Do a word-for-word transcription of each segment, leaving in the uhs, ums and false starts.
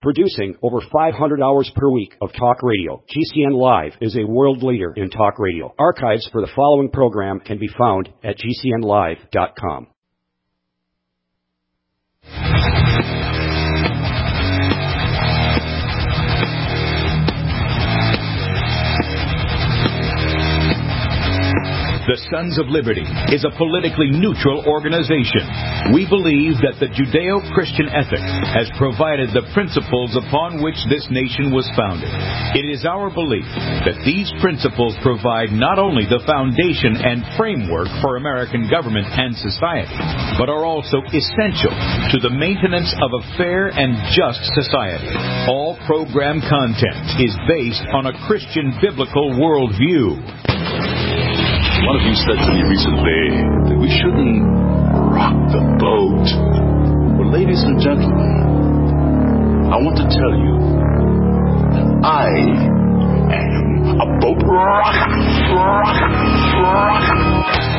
Producing over five hundred hours per week of talk radio, G C N Live is a world leader in talk radio. Archives for the following program can be found at G C N live dot com. The Sons of Liberty is a politically neutral organization. We believe that the Judeo-Christian ethic has provided the principles upon which this nation was founded. It is our belief that these principles provide not only the foundation and framework for American government and society, but are also essential to the maintenance of a fair and just society. All program content is based on a Christian biblical worldview. One of you said to me recently that we shouldn't rock the boat. Well, ladies and gentlemen, I want to tell you that I am a boat rocker, rocker, rocker.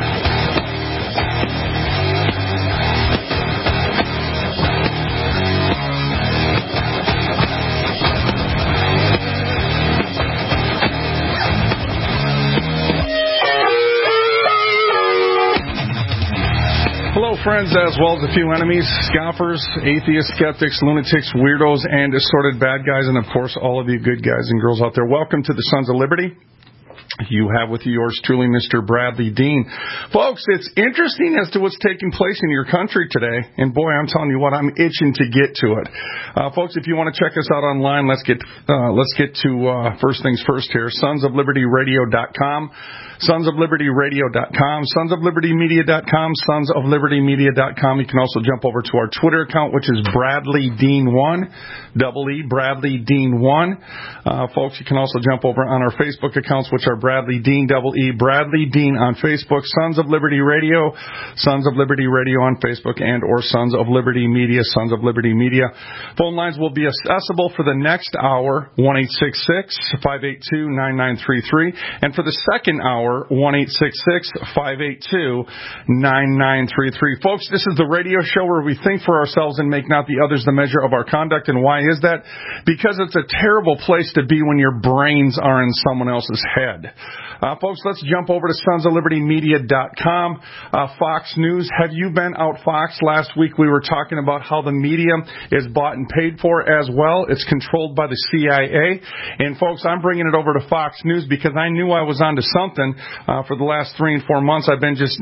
Hello, friends, as well as a few enemies, scoffers, atheists, skeptics, lunatics, weirdos, and assorted bad guys, and, of course, all of you good guys and girls out there. Welcome to the Sons of Liberty. You have with you yours truly, Mister Bradley Dean. Folks, it's interesting as to what's taking place in your country today, and boy, I'm telling you what, I'm itching to get to it. Uh, folks, if you want to check us out online, let's get uh, let's get to uh, first things first here, sons of liberty radio dot com. sons of liberty radio dot com, sons of liberty media dot com, sons of liberty media dot com. You can also jump over to our Twitter account, which is Bradley Dean one, double E, Bradley Dean one. Uh, folks, you can also jump over on our Facebook accounts, which are Bradley Dean, double E, Bradley Dean on Facebook, Sons of Liberty Radio, Sons of Liberty Radio on Facebook, and or Sons of Liberty Media, Sons of Liberty Media. Phone lines will be accessible for the next hour, one eight six six, five eight two, nine nine three three, and for the second hour, one eight six six, five eight two, nine nine three three. Folks, this is the radio show where we think for ourselves and make not the others the measure of our conduct. And why is that? Because it's a terrible place to be when your brains are in someone else's head. Uh, folks, let's jump over to sons of liberty media dot com. Uh, Fox News, have you been out Fox? Last week we were talking about how the media is bought and paid for as well. It's controlled by the C I A. And folks, I'm bringing it over to Fox News because I knew I was onto something. Uh, for the last three and four months, I've been just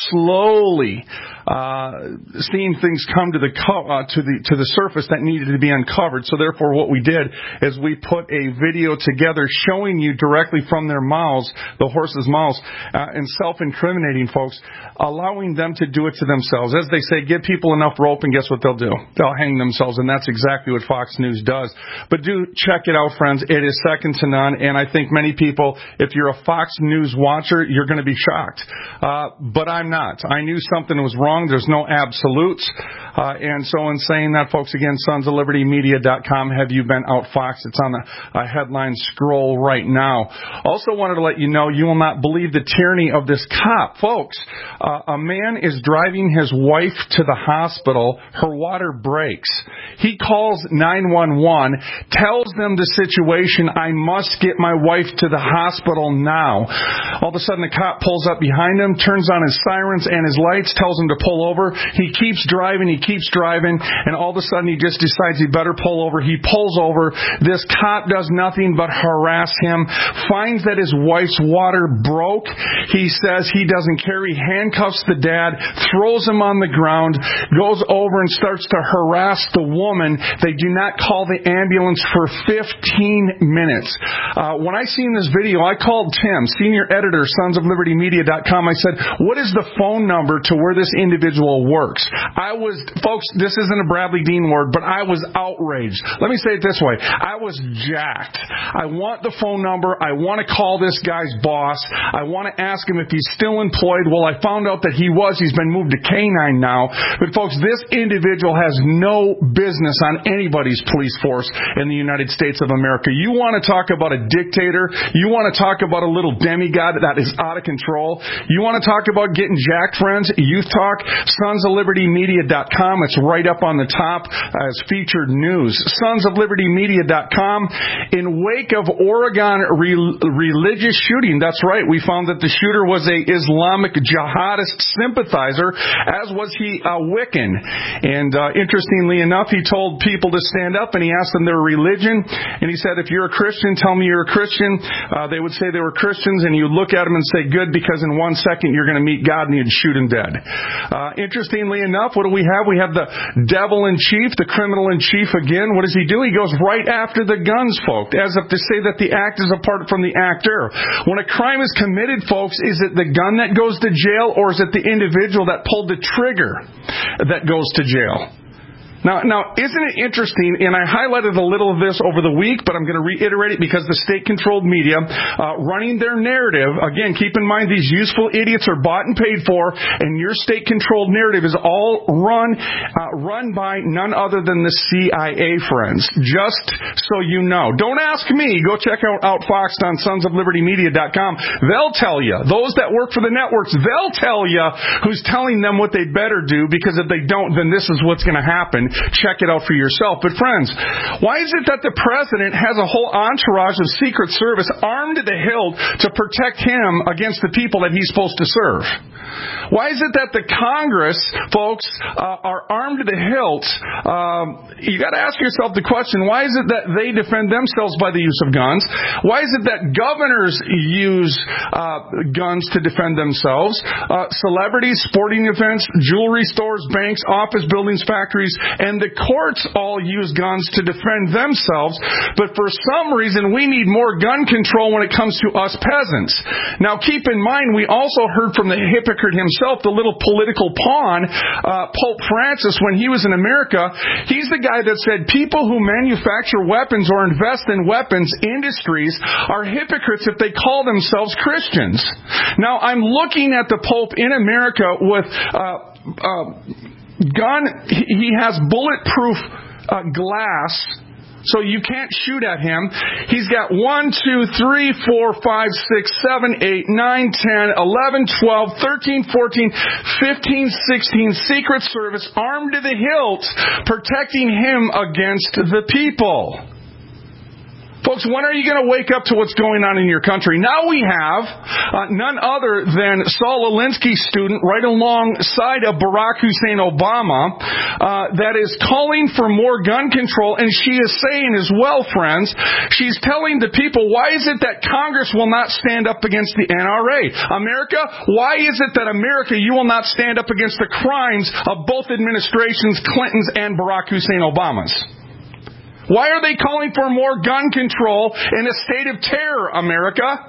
slowly uh, seeing things come to the co- uh, to the to the surface that needed to be uncovered. So therefore, what we did is we put a video together showing you directly from their mouths, the horses' mouths, uh, and self-incriminating folks, allowing them to do it to themselves. As they say, give people enough rope, and guess what they'll do? They'll hang themselves, and that's exactly what Fox News does. But do check it out, friends. It is second to none, and I think many people, if you're a Fox News watcher, you're going to be shocked. Uh, but I'm not. I knew something was wrong. There's no absolutes. Uh, and so in saying that, folks, again, sons of liberty media dot com, have you been out Fox? It's on a, a headline scroll right now. Also wanted to let you know, you will not believe the tyranny of this cop. Folks, uh, a man is driving his wife to the hospital. Her water breaks. He calls nine one one, tells them the situation. I must get my wife to the hospital now. All of a sudden, the cop pulls up behind him, turns on his sirens and his lights, tells him to pull over. He keeps driving, he keeps driving, and all of a sudden he just decides he better pull over. He pulls over. This cop does nothing but harass him, finds that his wife's water broke. He says he doesn't care. He handcuffs the dad, throws him on the ground, goes over and starts to harass the woman. They do not call the ambulance for fifteen minutes. Uh, when I seen this video, I called Tim, senior editor, sons of liberty media dot com. I said, what is the phone number to where this individual works? I was, folks, this isn't a Bradley Dean word, but I was outraged. Let me say it this way. I was jacked. I want the phone number. I want to call this this guy's boss. I want to ask him if he's still employed. Well, I found out that he was. He's been moved to canine now. But folks, this individual has no business on anybody's police force in the United States of America. You want to talk about a dictator? You want to talk about a little demigod that is out of control? You want to talk about getting jacked, friends? Youth Talk, sons of liberty media dot com. It's right up on the top as featured news. sons of liberty media dot com. In wake of Oregon re- religious shooting, that's right, we found that the shooter was a Islamic jihadist sympathizer, as was he a Wiccan. And uh, interestingly enough, he told people to stand up, and he asked them their religion, and he said, if you're a Christian, tell me you're a Christian. Uh, they would say they were Christians, and you'd look at them and say, good, because in one second you're going to meet God, and you'd shoot him dead. Uh, interestingly enough, what do we have? We have the devil in chief, the criminal in chief again. What does he do? He goes right after the guns, folks, as if to say that the act is apart from the actor. When a crime is committed, folks, is it the gun that goes to jail, or is it the individual that pulled the trigger that goes to jail? Now, now, isn't it interesting, and I highlighted a little of this over the week, but I'm going to reiterate it because the state-controlled media, uh, running their narrative, again, keep in mind these useful idiots are bought and paid for, and your state-controlled narrative is all run, uh, run by none other than the C I A, friends. Just so you know. Don't ask me. Go check out, out Fox on sons of liberty media dot com. They'll tell you. Those that work for the networks, they'll tell you who's telling them what they better do, because if they don't, then this is what's going to happen. Check it out for yourself. But friends, why is it that the president has a whole entourage of Secret Service armed to the hilt to protect him against the people that he's supposed to serve? Why is it that the Congress, folks, uh, are armed to the hilt? Um, you got to ask yourself the question, why is it that they defend themselves by the use of guns? Why is it that governors use uh, guns to defend themselves? Uh, celebrities, sporting events, jewelry stores, banks, office buildings, factories, and the courts all use guns to defend themselves. But for some reason, we need more gun control when it comes to us peasants. Now, keep in mind, we also heard from the hypocrite himself, the little political pawn, uh, Pope Francis, when he was in America. He's the guy that said people who manufacture weapons or invest in weapons industries are hypocrites if they call themselves Christians. Now, I'm looking at the Pope in America with uh, uh, gun. He has bulletproof uh, glass, so you can't shoot at him. He's got one, two, three, four, five, six, seven, eight, nine, ten, eleven, twelve, thirteen, fourteen, fifteen, sixteen Secret Service armed to the hilt, protecting him against the people. Folks, when are you going to wake up to what's going on in your country? Now we have uh, none other than Saul Alinsky's student right alongside of Barack Hussein Obama uh, that is calling for more gun control, and she is saying as well, friends, she's telling the people, why is it that Congress will not stand up against the N R A? America, why is it that America, you will not stand up against the crimes of both administrations, Clinton's and Barack Hussein Obama's? Why are they calling for more gun control in a state of terror, America?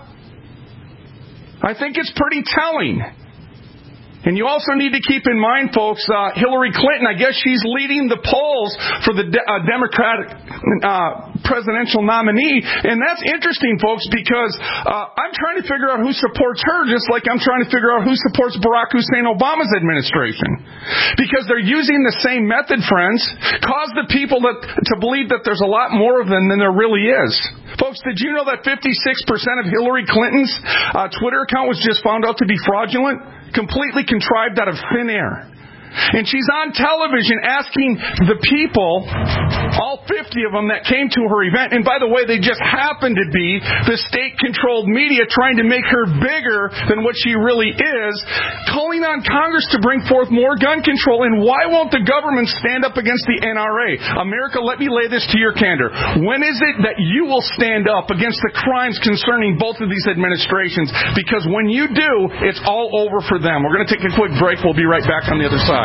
I think it's pretty telling. And you also need to keep in mind, folks, uh, Hillary Clinton, I guess she's leading the polls for the de- uh, Democratic uh, presidential nominee. And that's interesting, folks, because uh, I'm trying to figure out who supports her, just like I'm trying to figure out who supports Barack Hussein Obama's administration. Because they're using the same method, friends, cause the people that, to believe that there's a lot more of them than there really is. Folks, did you know that fifty-six percent of Hillary Clinton's uh, Twitter account was just found out to be fraudulent? Completely contrived out of thin air. And she's on television asking the people, all fifty of them that came to her event, and by the way, they just happened to be the state-controlled media trying to make her bigger than what she really is, calling on Congress to bring forth more gun control. And why won't the government stand up against the N R A? America, let me lay this to your candor. When is it that you will stand up against the crimes concerning both of these administrations? Because when you do, it's all over for them. We're going to take a quick break. We'll be right back on the other side.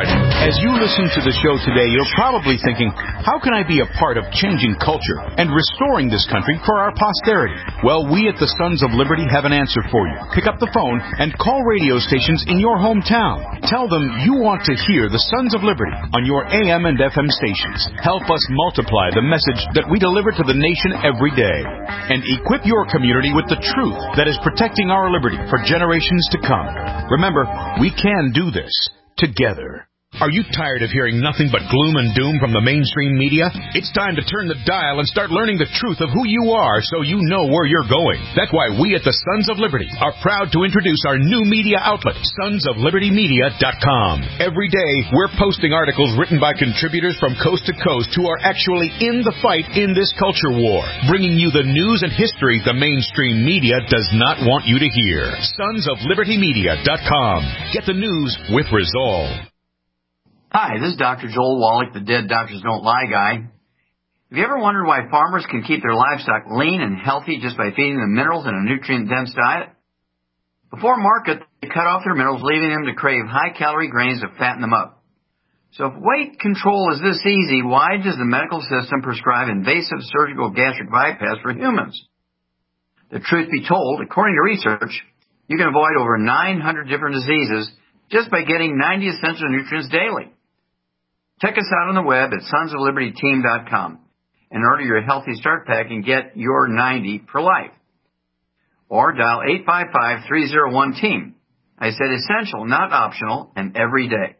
Raj. As you listen to the show today, you're probably thinking, how can I be a part of changing culture and restoring this country for our posterity? Well, we at the Sons of Liberty have an answer for you. Pick up the phone and call radio stations in your hometown. Tell them you want to hear the Sons of Liberty on your A M and F M stations. Help us multiply the message that we deliver to the nation every day. And equip your community with the truth that is protecting our liberty for generations to come. Remember, we can do this together. Are you tired of hearing nothing but gloom and doom from the mainstream media? It's time to turn the dial and start learning the truth of who you are so you know where you're going. That's why we at the Sons of Liberty are proud to introduce our new media outlet, sons of liberty media dot com. Every day, we're posting articles written by contributors from coast to coast who are actually in the fight in this culture war, bringing you the news and history the mainstream media does not want you to hear. sons of liberty media dot com. Get the news with resolve. Hi, this is Doctor Joel Wallach, the Dead Doctors Don't Lie guy. Have you ever wondered why farmers can keep their livestock lean and healthy just by feeding them minerals in a nutrient-dense diet? Before market, they cut off their minerals, leaving them to crave high-calorie grains to fatten them up. So if weight control is this easy, why does the medical system prescribe invasive surgical gastric bypass for humans? The truth be told, according to research, you can avoid over nine hundred different diseases just by getting ninety essential nutrients daily. Check us out on the web at sons of liberty team dot com and order your Healthy Start Pack and get your ninety for life. Or dial eight five five, three oh one, team. I said essential, not optional, and every day.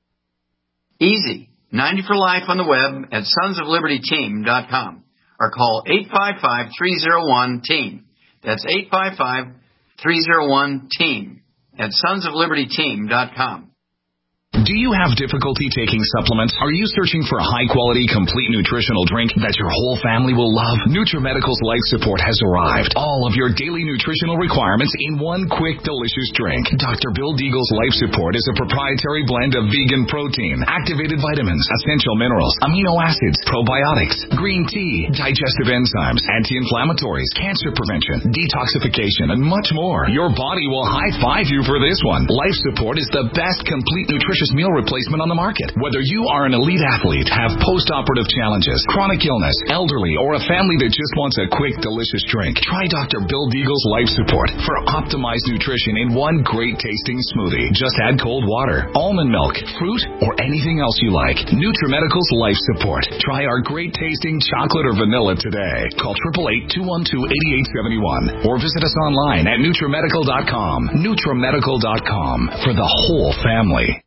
Easy. ninety for life on the web at sons of liberty team dot com or call eight five five, three oh one, team. That's eight five five, three oh one, team at sons of liberty team dot com. Do you have difficulty taking supplements? Are you searching for a high-quality, complete nutritional drink that your whole family will love? NutriMedical's Life Support has arrived. All of your daily nutritional requirements in one quick, delicious drink. Doctor Bill Deagle's Life Support is a proprietary blend of vegan protein, activated vitamins, essential minerals, amino acids, probiotics, green tea, digestive enzymes, anti-inflammatories, cancer prevention, detoxification, and much more. Your body will high-five you for this one. Life Support is the best complete nutrition meal replacement on the market. Whether you are an elite athlete, have post-operative challenges, chronic illness, elderly, or a family that just wants a quick, delicious drink, try Doctor Bill Deagle's Life Support for optimized nutrition in one great-tasting smoothie. Just add cold water, almond milk, fruit, or anything else you like. NutriMedical's Life Support. Try our great-tasting chocolate or vanilla today. Call eight eight eight, two one two, eight eight seven one or visit us online at NutriMedical dot com. NutriMedical dot com for the whole family.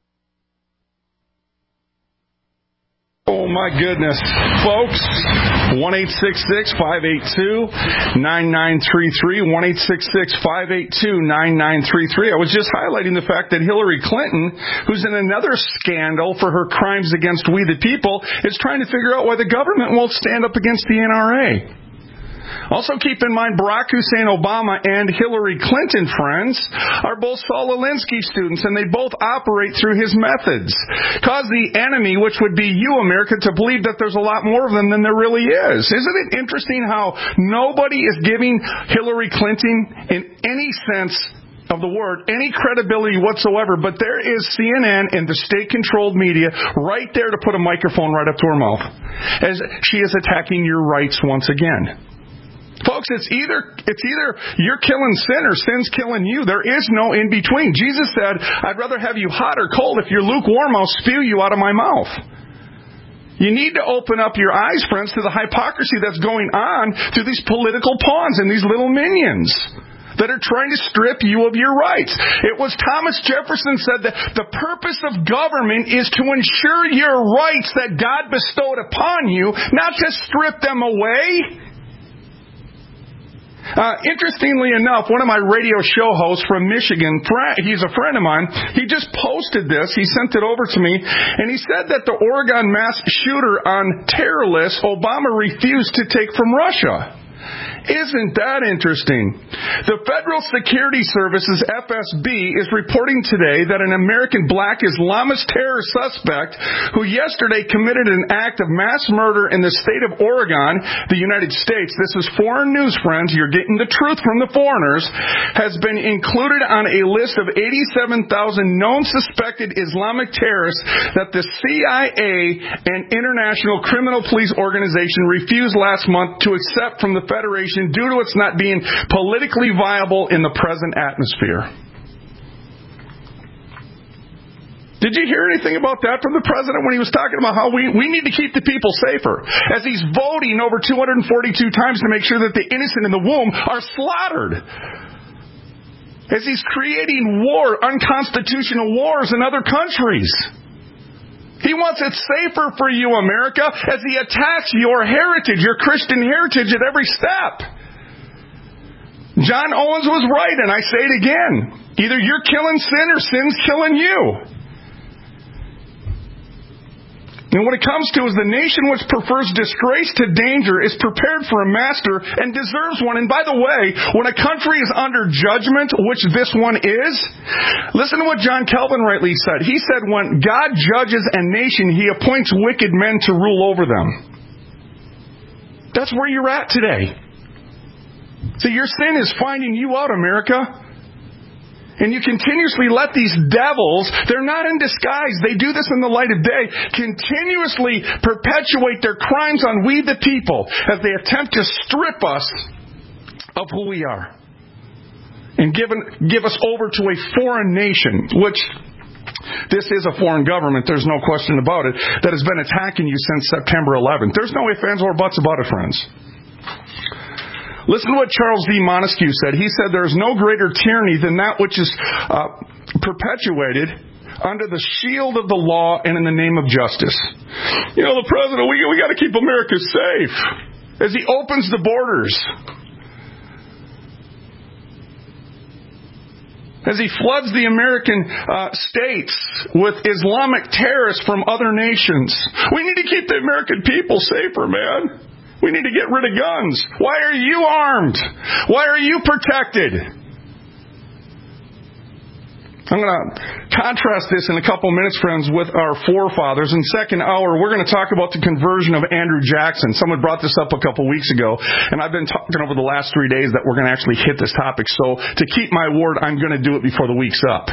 Oh, my goodness. Folks, one eight six six, five eight two, nine nine three three, one eight six six, five eight two, nine nine three three. I was just highlighting the fact that Hillary Clinton, who's in another scandal for her crimes against we the people, is trying to figure out why the government won't stand up against the N R A. Also keep in mind Barack Hussein Obama and Hillary Clinton, friends, are both Saul Alinsky students, and they both operate through his methods. Cause the enemy, which would be you, America, to believe that there's a lot more of them than there really is. Isn't it interesting how nobody is giving Hillary Clinton, in any sense of the word, any credibility whatsoever, but there is C N N and the state-controlled media right there to put a microphone right up to her mouth as she is attacking your rights once again. Folks, it's either it's either you're killing sin or sin's killing you. There is no in between. Jesus said, I'd rather have you hot or cold. If you're lukewarm, I'll spew you out of my mouth. You need to open up your eyes, friends, to the hypocrisy that's going on through these political pawns and these little minions that are trying to strip you of your rights. It was Thomas Jefferson said that the purpose of government is to ensure your rights that God bestowed upon you, not to strip them away. Uh, interestingly enough, one of my radio show hosts from Michigan, he's a friend of mine, he just posted this, he sent it over to me, and he said that the Oregon mass shooter on terror list, Obama refused to take from Russia. Isn't that interesting? The Federal Security Service's F S B is reporting today that an American black Islamist terror suspect who yesterday committed an act of mass murder in the state of Oregon, the United States, this is foreign news, friends, you're getting the truth from the foreigners, has been included on a list of eighty-seven thousand known suspected Islamic terrorists that the C I A and International Criminal Police Organization refused last month to accept from the Federation due to its not being politically viable in the present atmosphere. Did you hear anything about that from the president when he was talking about how we, we need to keep the people safer? As he's voting over two hundred forty-two times to make sure that the innocent in the womb are slaughtered. As he's creating war, unconstitutional wars in other countries. He wants it safer for you, America, as he attacks your heritage, your Christian heritage at every step. John Owens was right, and I say it again. Either you're killing sin or sin's killing you. And what it comes to is the nation which prefers disgrace to danger is prepared for a master and deserves one. And by the way, when a country is under judgment, which this one is, listen to what John Calvin rightly said. He said, when God judges a nation, he appoints wicked men to rule over them. That's where you're at today. So your sin is finding you out, America. And you continuously let these devils, they're not in disguise, they do this in the light of day, continuously perpetuate their crimes on we the people as they attempt to strip us of who we are. And give, an, give us over to a foreign nation, which this is a foreign government, there's no question about it, that has been attacking you since September eleventh. There's no ifs, ands, or buts about it, friends. Listen to what Charles D. Montesquieu said. He said, there is no greater tyranny than that which is uh, perpetuated under the shield of the law and in the name of justice. You know, the president, we, we got to keep America safe as he opens the borders. As he floods the American uh, states with Islamic terrorists from other nations. We need to keep the American people safer, man. We need to get rid of guns. Why are you armed? Why are you protected? I'm going to contrast this in a couple minutes, friends, with our forefathers. In second hour, we're going to talk about the conversion of Andrew Jackson. Someone brought this up a couple weeks ago, and I've been talking over the last three days that we're going to actually hit this topic. So to keep my word, I'm going to do it before the week's up.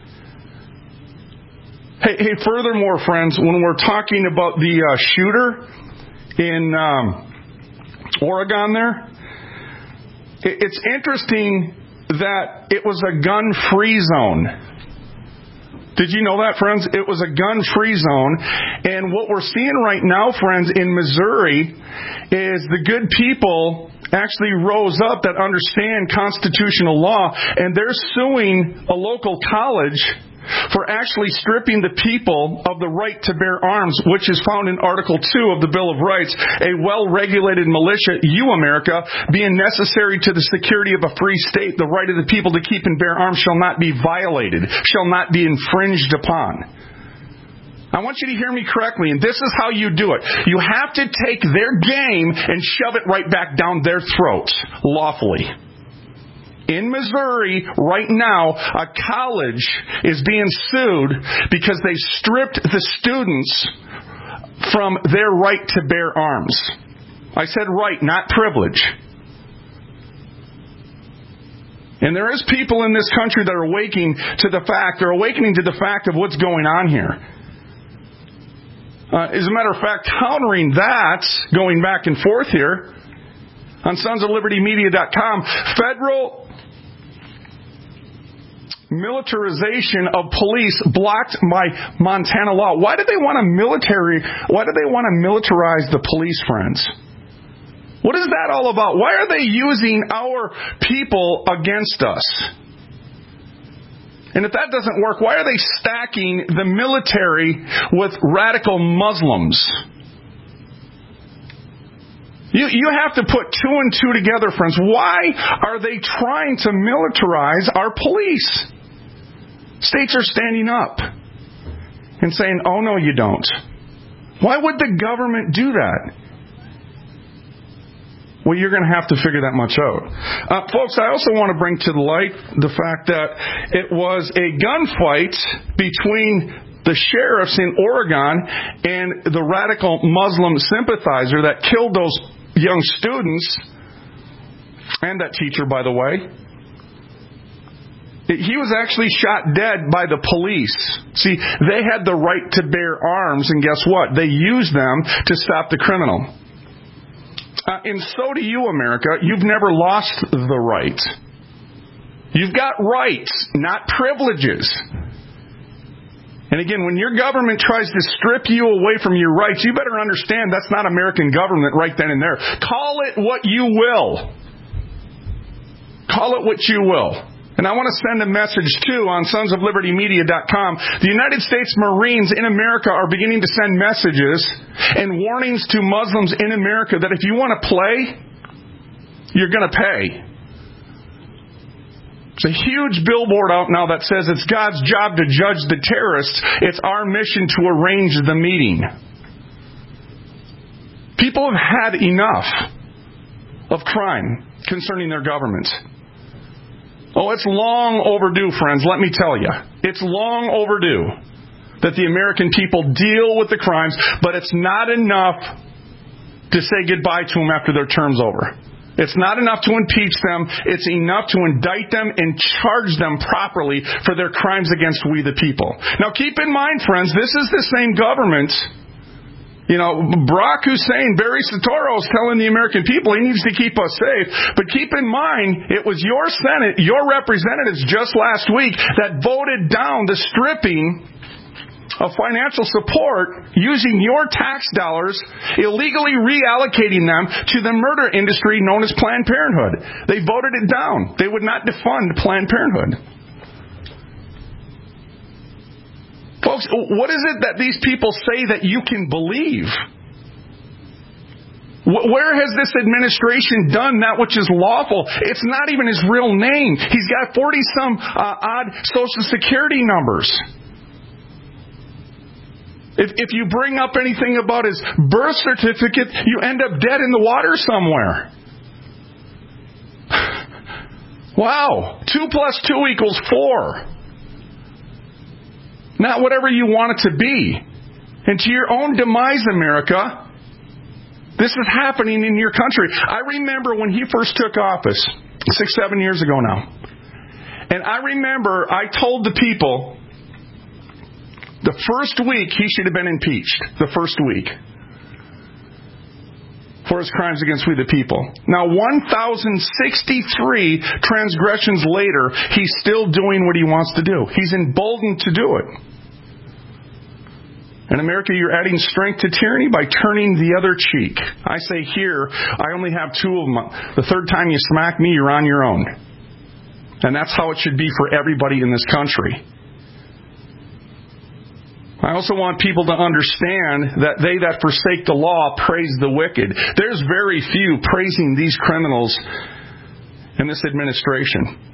Hey, hey furthermore, friends, when we're talking about the uh, shooter in um, Oregon there, it's interesting that it was a gun-free zone. Did you know that, friends? It was a gun-free zone. And what we're seeing right now, friends, in Missouri is the good people actually rose up that understand constitutional law, and they're suing a local college for actually stripping the people of the right to bear arms, which is found in Article two of the Bill of Rights, a well-regulated militia, you, America, being necessary to the security of a free state, the right of the people to keep and bear arms shall not be violated, shall not be infringed upon. I want you to hear me correctly, and this is how you do it. You have to take their game and shove it right back down their throats, lawfully. In Missouri, right now, a college is being sued because they stripped the students from their right to bear arms. I said right, not privilege. And there is people in this country that are awakening to the fact, they're awakening to the fact of what's going on here. Uh, as a matter of fact, countering that, going back and forth here, on sons of liberty media dot com, federal militarization of police blocked by Montana law. Why do they want to military? Why do they want to militarize the police, friends? What is that all about? Why are they using our people against us? And if that doesn't work, why are they stacking the military with radical Muslims? You, you have to put two and two together, friends. Why are they trying to militarize our police? States are standing up and saying, oh, no, you don't. Why would the government do that? Well, you're going to have to figure that much out. Uh, folks, I also want to bring to the light the fact that it was a gunfight between the sheriffs in Oregon and the radical Muslim sympathizer that killed those young students, and that teacher, by the way. He was actually shot dead by the police. See, they had the right to bear arms, and guess what? They used them to stop the criminal. Uh, and so do you, America. You've never lost the right. You've got rights, not privileges. And again, when your government tries to strip you away from your rights, you better understand that's not American government right then and there. Call it what you will. Call it what you will. And I want to send a message, too, on sons of liberty media dot com. The United States Marines in America are beginning to send messages and warnings to Muslims in America that if you want to play, you're going to pay. There's a huge billboard out now that says it's God's job to judge the terrorists. It's our mission to arrange the meeting. People have had enough of crime concerning their government. Oh, it's long overdue, friends, let me tell you. It's long overdue that the American people deal with the crimes, but it's not enough to say goodbye to them after their term's over. It's not enough to impeach them. It's enough to indict them and charge them properly for their crimes against we the people. Now, keep in mind, friends, this is the same government. You know, Barack Hussein, Barry Soetoro is telling the American people he needs to keep us safe. But keep in mind, it was your Senate, your representatives just last week that voted down the stripping of financial support using your tax dollars, illegally reallocating them to the murder industry known as Planned Parenthood. They voted it down. They would not defund Planned Parenthood. Folks, what is it that these people say that you can believe? Where has this administration done that which is lawful? It's not even his real name. He's got forty-some uh, odd Social Security numbers. If, if you bring up anything about his birth certificate, you end up dead in the water somewhere. Wow. Two plus two equals four. Not whatever you want it to be. And to your own demise, America, this is happening in your country. I remember when he first took office, six, seven years ago now. And I remember I told the people the first week he should have been impeached. The first week. For his crimes against we the people. Now, one thousand sixty-three transgressions later, he's still doing what he wants to do. He's emboldened to do it. In America, you're adding strength to tyranny by turning the other cheek. I say here, I only have two of them. The third time you smack me, you're on your own. And that's how it should be for everybody in this country. I also want people to understand that they that forsake the law praise the wicked. There's very few praising these criminals in this administration.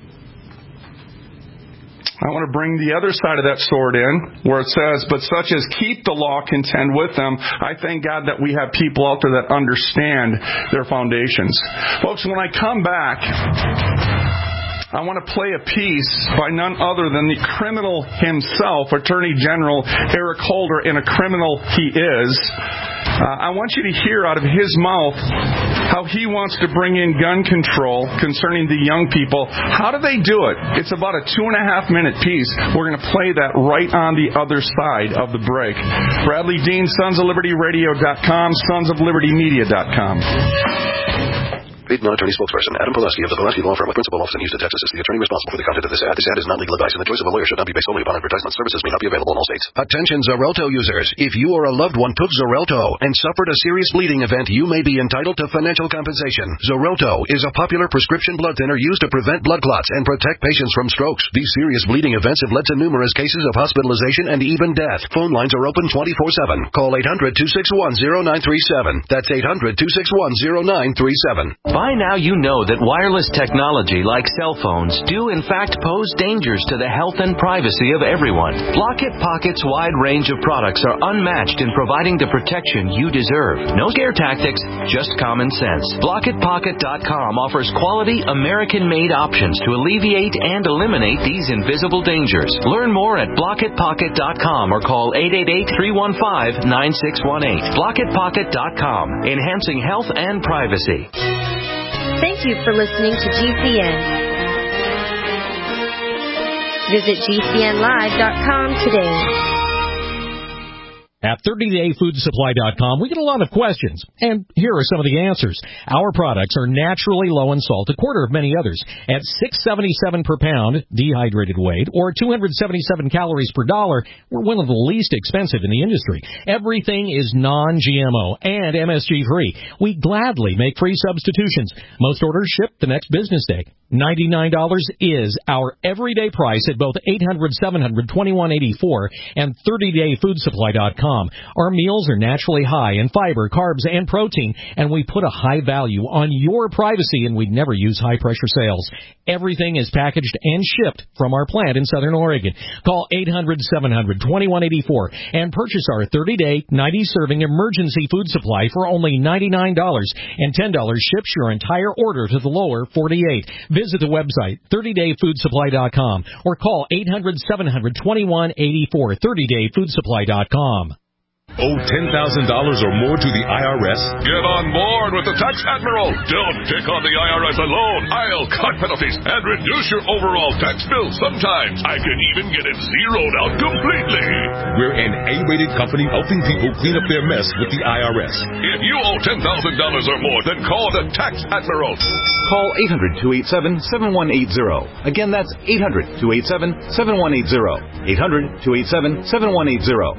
I want to bring the other side of that sword in, where it says, but such as keep the law contend with them. I thank God that we have people out there that understand their foundations. Folks, when I come back, I want to play a piece by none other than the criminal himself, Attorney General Eric Holder, and a criminal he is. Uh, I want you to hear out of his mouth how he wants to bring in gun control concerning the young people. How do they do it? It's about a two and a half minute piece. We're going to play that right on the other side of the break. Bradley Dean, Sons of Liberty Radio dot com, Sons of Liberty Media dot com. Paid non-attorney spokesperson Adam Pulaski of the Pulaski Law Firm with principal office in Houston, Texas is the attorney responsible for the content of this ad. This ad is not legal advice, and the choice of a lawyer should not be based solely upon advertisement. Services may not be available in all states. Attention Xarelto users. If you or a loved one took Xarelto and suffered a serious bleeding event, you may be entitled to financial compensation. Xarelto is a popular prescription blood thinner used to prevent blood clots and protect patients from strokes. These serious bleeding events have led to numerous cases of hospitalization and even death. Phone lines are open twenty-four seven. Call eight hundred, two six one, zero nine three seven. That's eight hundred, two six one, zero nine three seven. By now you know that wireless technology like cell phones do in fact pose dangers to the health and privacy of everyone. Blockit Pocket's wide range of products are unmatched in providing the protection you deserve. No scare tactics, just common sense. Blockit Pocket dot com offers quality American-made options to alleviate and eliminate these invisible dangers. Learn more at Blockit Pocket dot com or call eight eight eight, three one five, nine six one eight. Blockit Pocket dot com, enhancing health and privacy. Thank you for listening to G C N. Visit G C N live dot com today. At thirty day food supply dot com, we get a lot of questions, and here are some of the answers. Our products are naturally low in salt, a quarter of many others, at six seventy-seven per pound dehydrated weight, or two hundred seventy-seven calories per dollar. We're one of the least expensive in the industry. Everything is non-G M O and M S G free. We gladly make free substitutions. Most orders ship the next business day. ninety-nine dollars is our everyday price at both eight hundred, seven hundred, twenty-one eighty-four and thirty day food supply dot com. Our meals are naturally high in fiber, carbs, and protein, and we put a high value on your privacy, and we never use high-pressure sales. Everything is packaged and shipped from our plant in Southern Oregon. Call eight hundred, seven hundred, twenty-one eighty-four and purchase our thirty day, ninety serving emergency food supply for only ninety-nine dollars, and ten dollars ships your entire order to the lower forty-eight. Visit the website, thirty day food supply dot com, or call eight hundred, seven hundred, twenty-one eighty-four, thirty day food supply dot com. Owe ten thousand dollars or more to the I R S? Get on board with the Tax Admiral. Don't take on the I R S alone. I'll cut penalties and reduce your overall tax bill. Sometimes I can even get it zeroed out completely. We're an A-rated company helping people clean up their mess with the I R S. If you owe ten thousand dollars or more, then call the Tax Admiral. Call eight hundred, two eight seven, seven one eight zero. Again, that's eight hundred, two eight seven, seven one eight zero. eight hundred, two eight seven, seven one eight zero.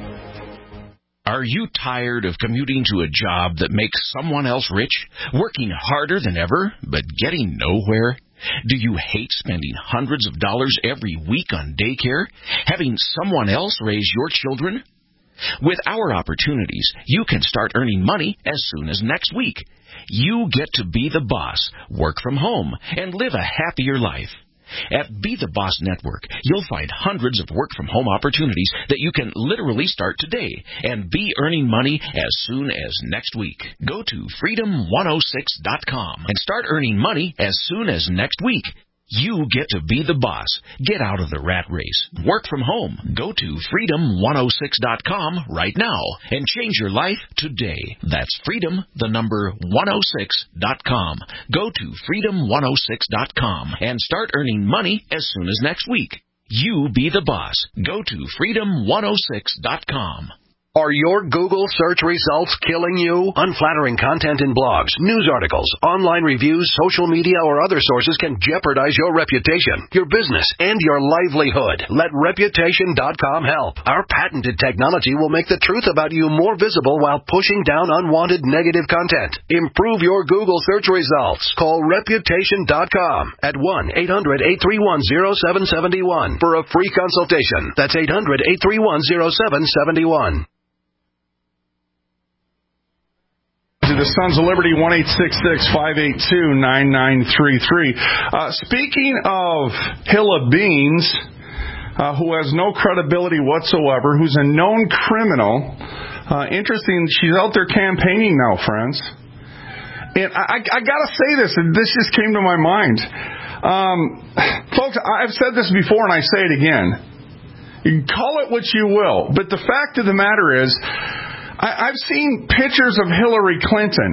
Are you tired of commuting to a job that makes someone else rich, working harder than ever, but getting nowhere? Do you hate spending hundreds of dollars every week on daycare, having someone else raise your children? With our opportunities, you can start earning money as soon as next week. You get to be the boss, work from home, and live a happier life. At Be the Boss Network, you'll find hundreds of work-from-home opportunities that you can literally start today and be earning money as soon as next week. Go to freedom one oh six dot com and start earning money as soon as next week. You get to be the boss. Get out of the rat race. Work from home. Go to freedom one oh six dot com right now and change your life today. That's freedom, the number one oh six dot com. Go to freedom one oh six dot com and start earning money as soon as next week. You be the boss. Go to freedom one oh six dot com. Are your Google search results killing you? Unflattering content in blogs, news articles, online reviews, social media, or other sources can jeopardize your reputation, your business, and your livelihood. Let reputation dot com help. Our patented technology will make the truth about you more visible while pushing down unwanted negative content. Improve your Google search results. Call reputation dot com at one eight hundred, eight three one, oh seven seven one for a free consultation. That's eight hundred, eight three one, oh seven seven one. The Sons of Liberty, one eight six six, five eight two, nine nine three three. Uh, speaking of Hilla Beans, uh, who has no credibility whatsoever, who's a known criminal, uh, interesting, she's out there campaigning now, friends. And I, I, I got to say this, and this just came to my mind. Um, folks, I've said this before, and I say it again. You can call it what you will, but the fact of the matter is, I've seen pictures of Hillary Clinton,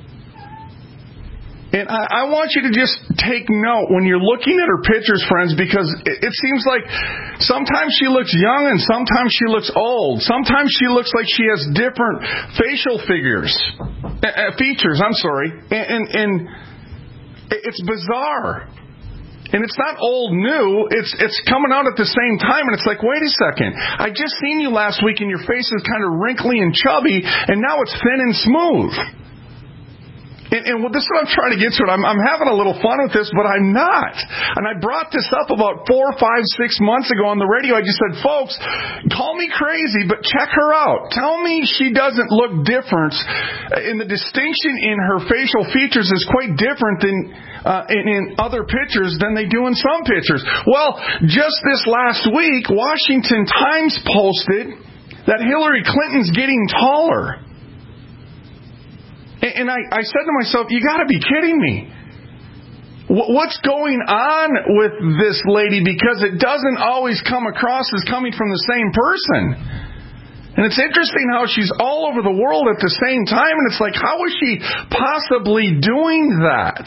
and I want you to just take note when you're looking at her pictures, friends, because it seems like sometimes she looks young and sometimes she looks old. Sometimes she looks like she has different facial figures, uh, features, I'm sorry, and, and, and it's bizarre. And it's not old new, it's it's coming out at the same time, and it's like, wait a second, I just seen you last week and your face is kind of wrinkly and chubby, and now it's thin and smooth. And, and well, this is what I'm trying to get to. I'm, I'm having a little fun with this, but I'm not. And I brought this up about four, five, six months ago on the radio. I just said, folks, call me crazy, but check her out. Tell me she doesn't look different. And the distinction in her facial features is quite different than uh, in, in other pictures than they do in some pictures. Well, just this last week, Washington Times posted that Hillary Clinton's getting taller. And I, I said to myself, you got to be kidding me. What's going on with this lady? Because it doesn't always come across as coming from the same person. And it's interesting how she's all over the world at the same time. And it's like, how is she possibly doing that?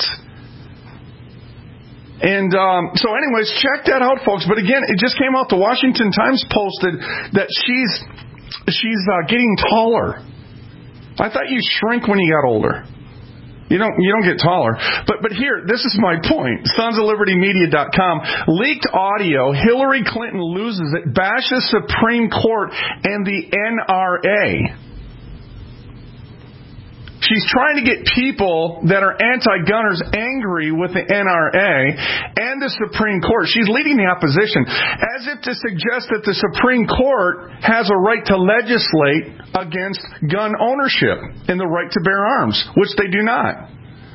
And um, so anyways, check that out, folks. But again, it just came out. The Washington Times posted that she's, she's uh, getting taller. I thought you shrink when you got older. You don't you don't get taller. But but here, this is my point. Sons of Liberty Media dot com. Leaked audio. Hillary Clinton loses it. Bashes Supreme Court and the N R A. She's trying to get people that are anti-gunners angry with the N R A and the Supreme Court. She's leading the opposition as if to suggest that the Supreme Court has a right to legislate against gun ownership and the right to bear arms, which they do not.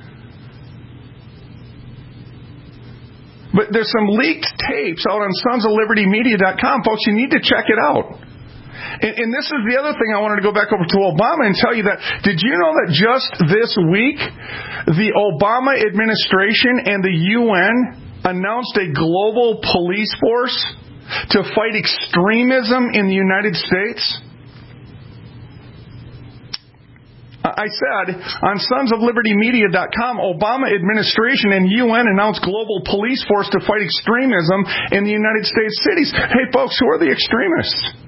But there's some leaked tapes out on Sons of Liberty Media dot com, folks. You need to check it out. And, and this is the other thing I wanted to go back over to Obama and tell you that, did you know that just this week, the Obama administration and the U N announced a global police force to fight extremism in the United States? I said on Sons of Liberty Media dot com, Obama administration and U N announced global police force to fight extremism in the United States cities. Hey, folks, who are the extremists?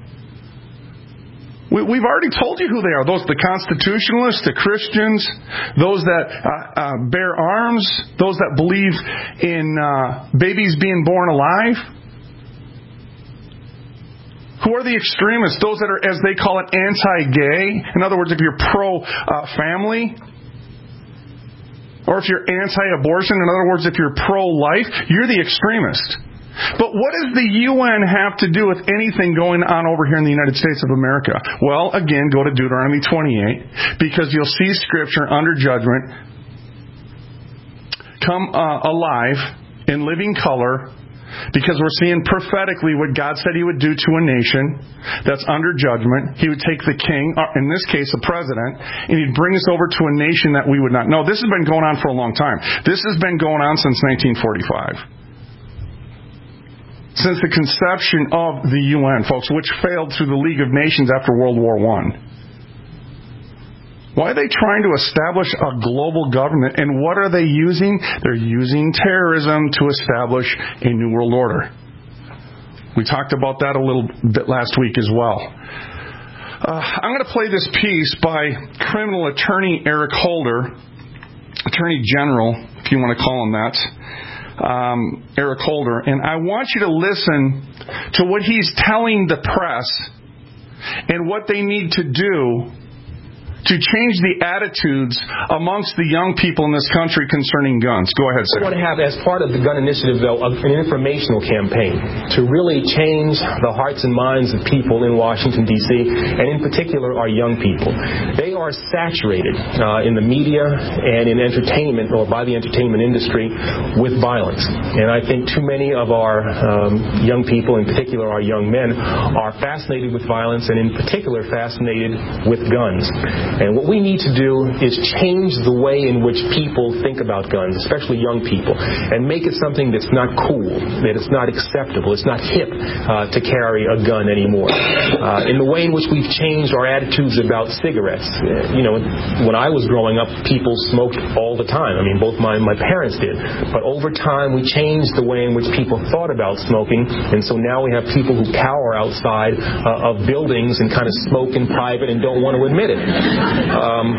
We've already told you who they are. Those the constitutionalists, the Christians, those that uh, uh, bear arms, those that believe in uh, babies being born alive. Who are the extremists? Those that are, as they call it, anti-gay. In other words, if you're pro-family. Uh, or if you're anti-abortion. In other words, if you're pro-life, you're the extremist. But what does the U N have to do with anything going on over here in the United States of America? Well, again, go to Deuteronomy twenty-eight, because you'll see Scripture under judgment come uh, alive in living color, because we're seeing prophetically what God said He would do to a nation that's under judgment. He would take the king, or in this case a president, and He'd bring us over to a nation that we would not know. This has been going on for a long time. This has been going on since nineteen forty-five. Since the conception of the U N, folks, which failed through the League of Nations after World War One. Why are they trying to establish a global government? And what are they using? They're using terrorism to establish a new world order. We talked about that a little bit last week as well. Uh, I'm going to play this piece by criminal attorney Eric Holder, Attorney General, if you want to call him that. Um, Eric Holder, and I want you to listen to what he's telling the press and what they need to do to change the attitudes amongst the young people in this country concerning guns. Go ahead, sir. We want to have, as part of the gun initiative, though, an informational campaign to really change the hearts and minds of people in Washington, D C, and in particular our young people. They are saturated uh, in the media and in entertainment, or by the entertainment industry, with violence. And I think too many of our um, young people, in particular our young men, are fascinated with violence, and in particular fascinated with guns. And what we need to do is change the way in which people think about guns, especially young people, and make it something that's not cool, that it's not acceptable, it's not hip uh, to carry a gun anymore. Uh, in the way in which we've changed our attitudes about cigarettes. You know, when I was growing up, people smoked all the time. I mean, both my, my parents did. But over time, we changed the way in which people thought about smoking, and so now we have people who cower outside uh, of buildings and kind of smoke in private and don't want to admit it. Um,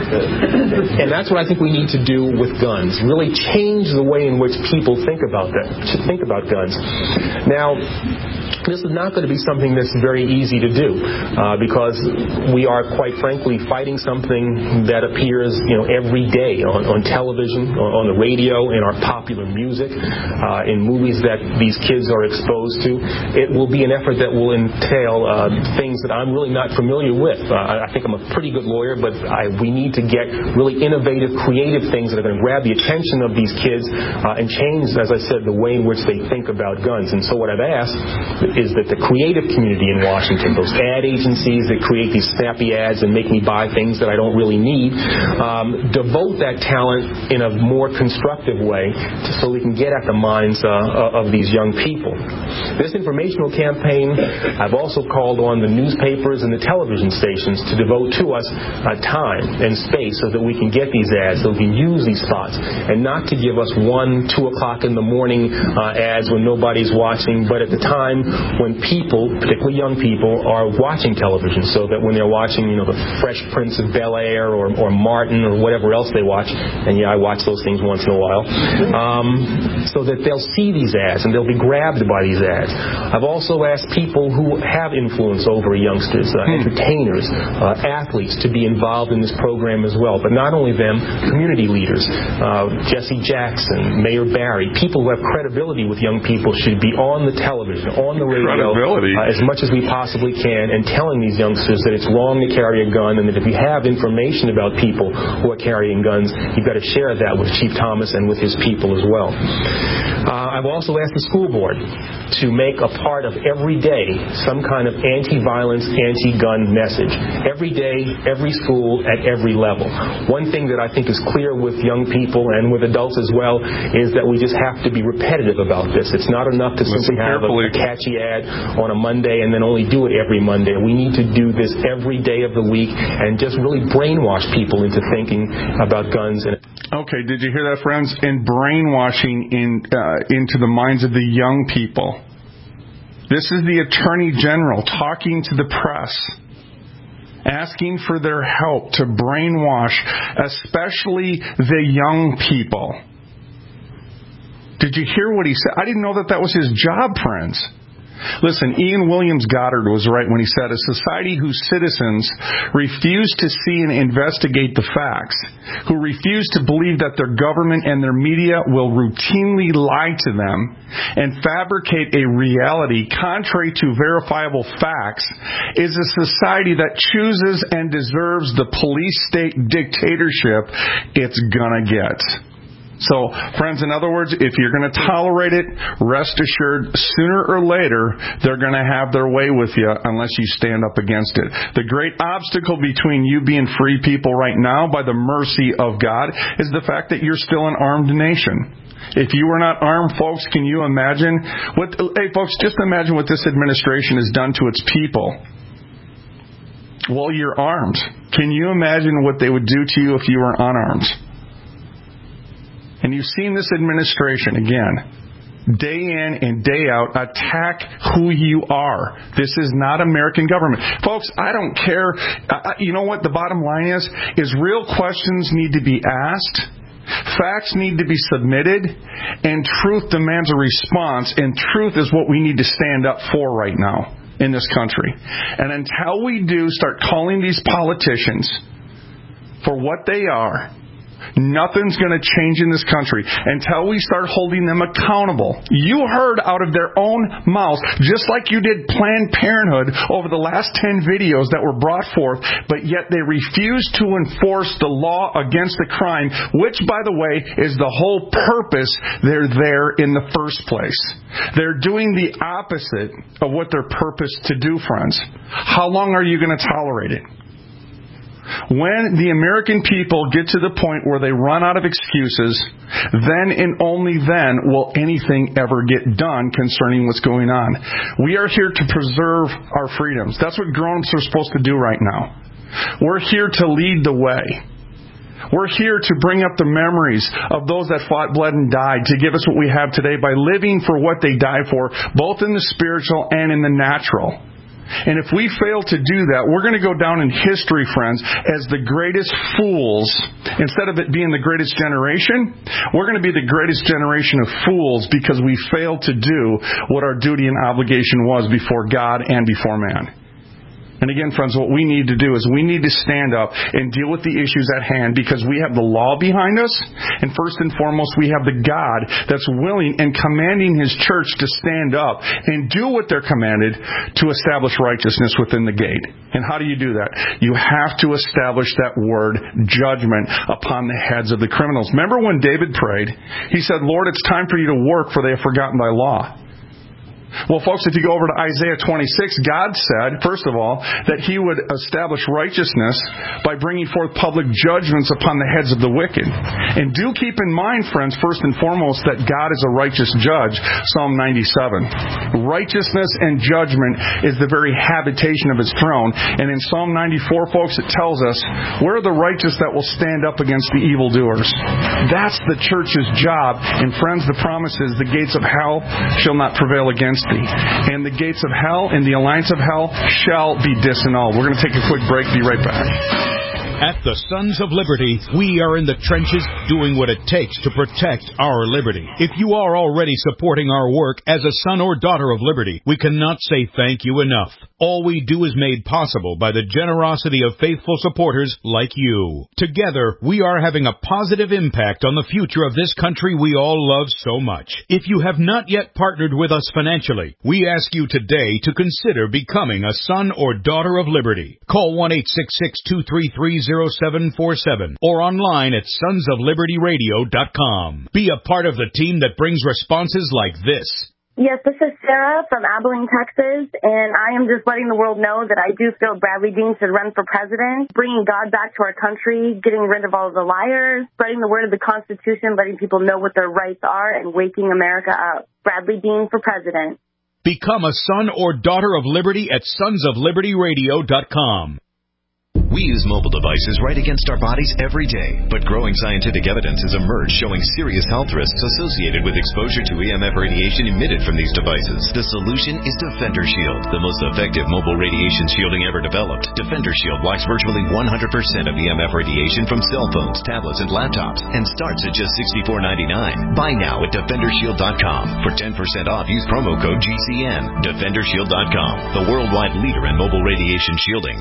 and that's what I think we need to do with guns. Really change the way in which people think about that. Think about guns. Now, This is not going to be something that's very easy to do uh, because we are, quite frankly, fighting something that appears, you know, every day on, on television, on, on the radio, in our popular music, uh, in movies that these kids are exposed to. It will be an effort that will entail uh, things that I'm really not familiar with. Uh, I think I'm a pretty good lawyer, but I, we need to get really innovative, creative things that are going to grab the attention of these kids uh, and change, as I said, the way in which they think about guns. And so what I've asked is that the creative community in Washington, those ad agencies that create these snappy ads and make me buy things that I don't really need, um, devote that talent in a more constructive way to, so we can get at the minds uh, of these young people. This informational campaign, I've also called on the newspapers and the television stations to devote to us uh, time and space so that we can get these ads, so we can use these spots, and not to give us one, two o'clock in the morning uh, ads when nobody's watching, but at the time when people, particularly young people, are watching television, so that when they're watching, you know, the Fresh Prince of Bel-Air or, or Martin or whatever else they watch, and yeah, I watch those things once in a while, um, so that they'll see these ads and they'll be grabbed by these ads. I've also asked people who have influence over youngsters, uh, entertainers, uh, athletes, to be involved in this program as well. But not only them, community leaders, uh, Jesse Jackson, Mayor Barry, people who have credibility with young people should be on the television, on the radio, uh, as much as we possibly can, and telling these youngsters that it's wrong to carry a gun, and that if you have information about people who are carrying guns, you've got to share that with Chief Thomas and with his people as well. Uh, I've also asked the school board to make a part of every day some kind of anti-violence, anti-gun message. Every day, every school, at every level. One thing that I think is clear with young people and with adults as well is that we just have to be repetitive about this. It's not enough to simply have a, a catchy ad on a Monday and then only do it every Monday. We need to do this every day of the week and just really brainwash people into thinking about guns. And okay, did you hear that, friends? And brainwashing in uh, into the minds of the young people. This is the Attorney General talking to the press, asking for their help to brainwash, especially the young people. Did you hear what he said? I didn't know that that was his job, friends. Listen, Ian Williams Goddard was right when he said, a society whose citizens refuse to see and investigate the facts, who refuse to believe that their government and their media will routinely lie to them and fabricate a reality contrary to verifiable facts, is a society that chooses and deserves the police state dictatorship it's gonna get. So, friends, in other words, if you're going to tolerate it, rest assured, sooner or later, they're going to have their way with you unless you stand up against it. The great obstacle between you being free people right now, by the mercy of God, is the fact that you're still an armed nation. If you were not armed, folks, can you imagine what, hey, folks, just imagine what this administration has done to its people. Well, you're armed. Can you imagine what they would do to you if you were unarmed? And you've seen this administration, again, day in and day out, attack who you are. This is not American government. Folks, I don't care. Uh, you know what the bottom line is? Is real questions need to be asked. Facts need to be submitted. And truth demands a response. And truth is what we need to stand up for right now in this country. And until we do start calling these politicians for what they are, nothing's going to change in this country until we start holding them accountable. You heard out of their own mouths, just like you did Planned Parenthood over the last ten videos that were brought forth, but yet they refuse to enforce the law against the crime, which, by the way, is the whole purpose they're there in the first place. They're doing the opposite of what they're purposed to do, friends. How long are you going to tolerate it? When the American people get to the point where they run out of excuses, then and only then will anything ever get done concerning what's going on. We are here to preserve our freedoms. That's what grown-ups are supposed to do right now. We're here to lead the way. We're here to bring up the memories of those that fought, bled, and died to give us what we have today by living for what they died for, both in the spiritual and in the natural. And if we fail to do that, we're going to go down in history, friends, as the greatest fools. Instead of it being the greatest generation, we're going to be the greatest generation of fools because we failed to do what our duty and obligation was before God and before man. And again, friends, what we need to do is we need to stand up and deal with the issues at hand because we have the law behind us. And first and foremost, we have the God that's willing and commanding His church to stand up and do what they're commanded to establish righteousness within the gate. And how do you do that? You have to establish that word, judgment, upon the heads of the criminals. Remember when David prayed? He said, Lord, it's time for you to work, for they have forgotten thy law. Well, folks, if you go over to Isaiah twenty-six, God said, first of all, that He would establish righteousness by bringing forth public judgments upon the heads of the wicked. And do keep in mind, friends, first and foremost, that God is a righteous judge, Psalm ninety-seven. Righteousness and judgment is the very habitation of His throne. And in Psalm ninety-four, folks, it tells us, where are the righteous that will stand up against the evildoers? That's the church's job. And friends, the promise is the gates of hell shall not prevail against thee. And the gates of hell and the alliance of hell shall be disannulled. We're going to take a quick break. Be right back. At the Sons of Liberty, we are in the trenches doing what it takes to protect our liberty. If you are already supporting our work as a son or daughter of liberty, we cannot say thank you enough. All we do is made possible by the generosity of faithful supporters like you. Together, we are having a positive impact on the future of this country we all love so much. If you have not yet partnered with us financially, we ask you today to consider becoming a son or daughter of liberty. Call one eight six six, two three three, zero seven four seven or online at sons of liberty radio dot com. Be a part of the team that brings responses like this. Yes, this is Sarah from Abilene, Texas, and I am just letting the world know that I do feel Bradley Dean should run for president, bringing God back to our country, getting rid of all the liars, spreading the word of the Constitution, letting people know what their rights are, and waking America up. Bradley Dean for president. Become a son or daughter of liberty at sons of liberty radio dot com. We use mobile devices right against our bodies every day, but growing scientific evidence has emerged showing serious health risks associated with exposure to E M F radiation emitted from these devices. The solution is Defender Shield, the most effective mobile radiation shielding ever developed. Defender Shield blocks virtually one hundred percent of E M F radiation from cell phones, tablets, and laptops, and starts at just sixty-four ninety-nine. Buy now at defender shield dot com. For ten percent off, use promo code G C N. defender shield dot com, the worldwide leader in mobile radiation shielding.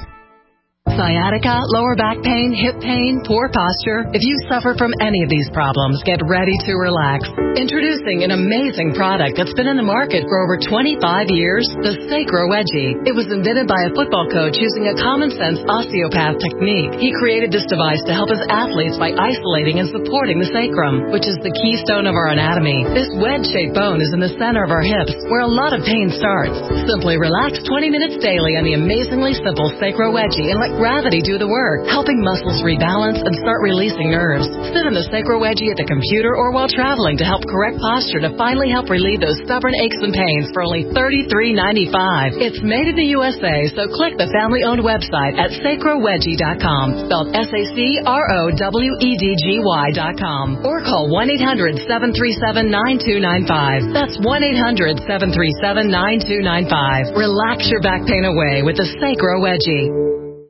Sciatica, lower back pain, hip pain, poor posture. If you suffer from any of these problems, get ready to relax. Introducing an amazing product that's been in the market for over twenty-five years, the Sacro Wedgie. It was invented by a football coach using a common-sense osteopath technique. He created this device to help his athletes by isolating and supporting the sacrum, which is the keystone of our anatomy. This wedge-shaped bone is in the center of our hips, where a lot of pain starts. Simply relax twenty minutes daily on the amazingly simple Sacro Wedgie and let gravity do the work, helping muscles rebalance and start releasing nerves. Sit in the Sacro Wedgie at the computer or while traveling to help correct posture to finally help relieve those stubborn aches and pains for only thirty-three ninety-five. It's made in the U S A, so click the family-owned website at sacro wedgie dot com, spelled S A C R O W E D G Y dot com, or call one eight hundred, seven three seven, nine two nine five. That's one eight hundred, seven three seven, nine two nine five. Relax your back pain away with the Sacro Wedgie.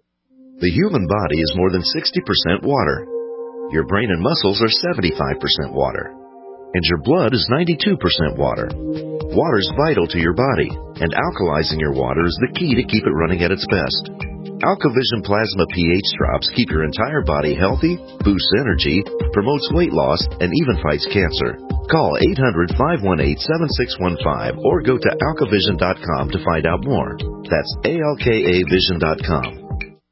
The human body is more than sixty percent water. Your brain and muscles are seventy-five percent water. And your blood is ninety-two percent water. Water is vital to your body, and alkalizing your water is the key to keep it running at its best. AlkaVision Plasma pH drops keep your entire body healthy, boosts energy, promotes weight loss, and even fights cancer. Call eight hundred, five one eight, seven six one five or go to alka vision dot com to find out more. That's A L K A vision dot com.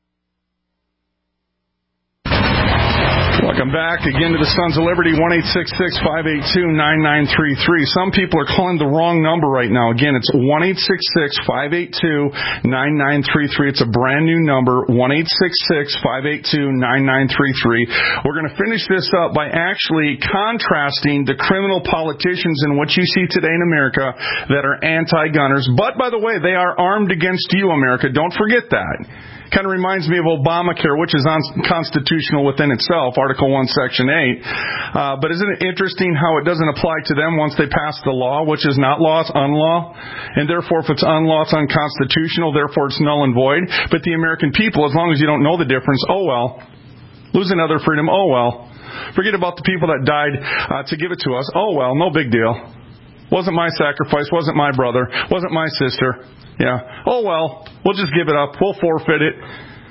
Welcome back again to the Sons of Liberty, one eight six six, five eight two, nine nine three three. Some people are calling the wrong number right now. Again, it's one eight six six, five eight two, nine nine three three. It's a brand new number, one eight six six, five eight two, nine nine three three. We're going to finish this up by actually contrasting the criminal politicians in what you see today in America that are anti-gunners. But, by the way, they are armed against you, America. Don't forget that. Kind of reminds me of Obamacare, which is unconstitutional within itself, Article one, Section eight. Uh, but isn't it interesting how it doesn't apply to them once they pass the law, which is not law, it's unlaw? And therefore, if it's unlaw, it's unconstitutional, therefore it's null and void. But the American people, as long as you don't know the difference, oh well. Lose another freedom, oh well. Forget about the people that died uh, to give it to us, oh well, no big deal. Wasn't my sacrifice, wasn't my brother, wasn't my sister. Yeah. Oh, well, we'll just give it up. We'll forfeit it.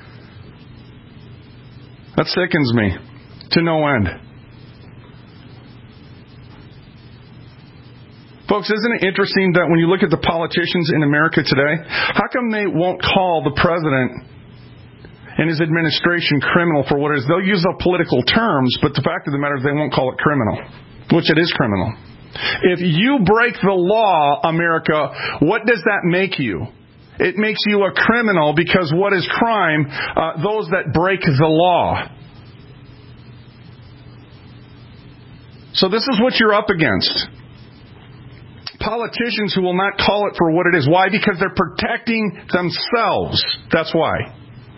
That sickens me to no end. Folks, isn't it interesting that when you look at the politicians in America today, how come they won't call the president and his administration criminal for what it is? They'll use up political terms, but the fact of the matter is they won't call it criminal, which it is criminal. If you break the law, America, what does that make you? It makes you a criminal because what is crime? Uh, those that break the law. So this is what you're up against. Politicians who will not call it for what it is. Why? Because they're protecting themselves. That's why.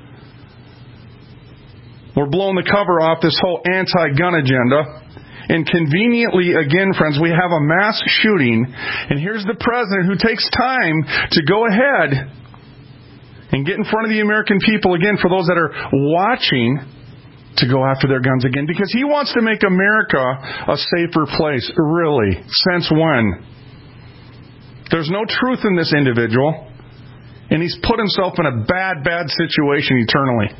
We're blowing the cover off this whole anti-gun agenda. And conveniently, again, friends, we have a mass shooting, and here's the president who takes time to go ahead and get in front of the American people, again, for those that are watching, to go after their guns again, because he wants to make America a safer place. Really? Since when? There's no truth in this individual, and he's put himself in a bad, bad situation eternally.